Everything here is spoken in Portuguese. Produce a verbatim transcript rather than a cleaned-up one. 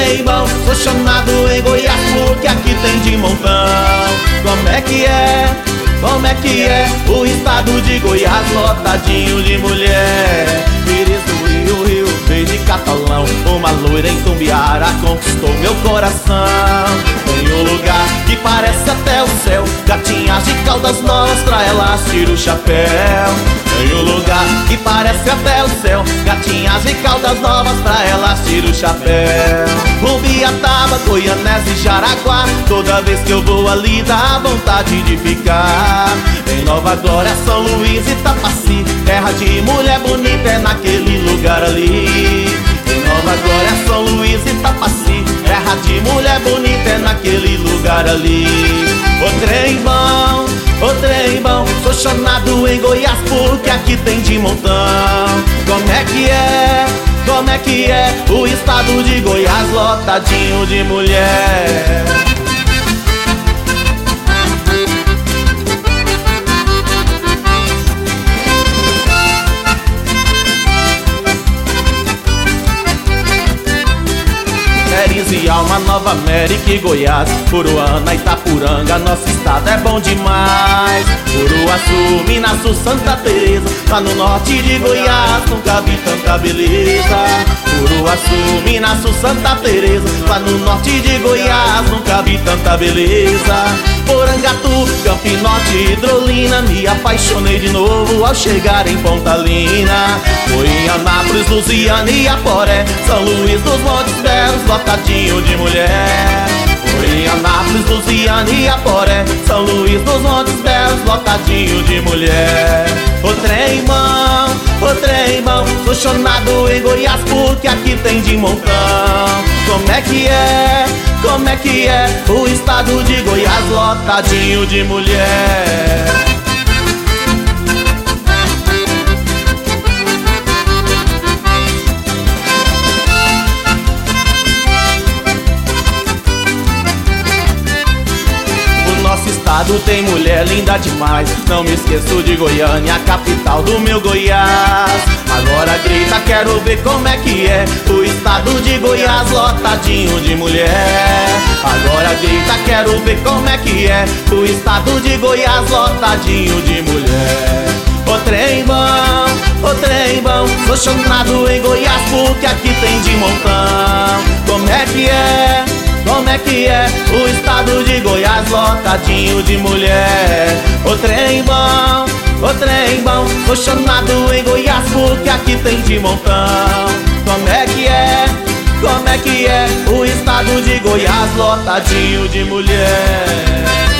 trembão, sou chamado em Goiás porque aqui tem de montão. Como é que é? Como é que é? O estado de Goiás lotadinho de mulher. Pires do Rio, Rio Verde, Catalão. Uma loira em Tumbiara conquistou meu coração. Tem um lugar que parece até o céu, gatinhas de Caldas Novas, pra elas tiro o chapéu. Tem um lugar que parece até o céu, gatinhas de Caldas Novas, pra elas tiro o chapéu. Rubiataba, Goianés e Jaraguá, toda vez que eu vou ali dá vontade de ficar. Em Nova Glória, São Luís e Tapaci, terra de mulher bonita é naquele lugar ali. Em Nova Glória, São Luís e Tapaci, terra de mulher bonita é naquele lugar ali. Ô trem bom, ô trem bom, sou chamado em Goiás porque aqui tem de montão. Como é que é? Como é que é? O estado de Goiás lotadinho de mulher. E Alma, Nova América e Goiás, Uruana, Itapuranga, nosso estado é bom demais. Uruaçu, Minas Sul, Santa Teresa, lá no norte de Goiás nunca vi tanta beleza. Uruaçu, Minas Sul, Santa Teresa, lá no norte de Goiás nunca vi tanta beleza. Porangatu, Campinote, Hidrolina, me apaixonei de novo ao chegar em Pontalina. Fui em Anápolis, Lusiana e Aporé, São Luís dos Montes Belos, lotadinho de mulher. Fui em Anápolis, Lusiana e Aporé, São Luís dos Montes Belos, lotadinho de mulher. Ô trem bom, ô trem bom, sou chamado em Goiás porque aqui tem de montão. Como é que é? Como é que é? O estado de Goiás lotadinho de mulher. Nosso estado tem mulher linda demais. Não me esqueço de Goiânia, a capital do meu Goiás. Agora grita, quero ver como é que é o estado de Goiás lotadinho de mulher. Agora grita, quero ver como é que é o estado de Goiás lotadinho de mulher. Ô trem bom, ô trem bom, sou chamado em Goiás porque aqui tem de montão. Como é que é? Como é que é? O estado de Goiás lotadinho de mulher. Ô trem bom, ô trem bom, sou chamado em Goiás porque aqui tem de montão. Como é que é? Como é que é? O estado de Goiás lotadinho de mulher.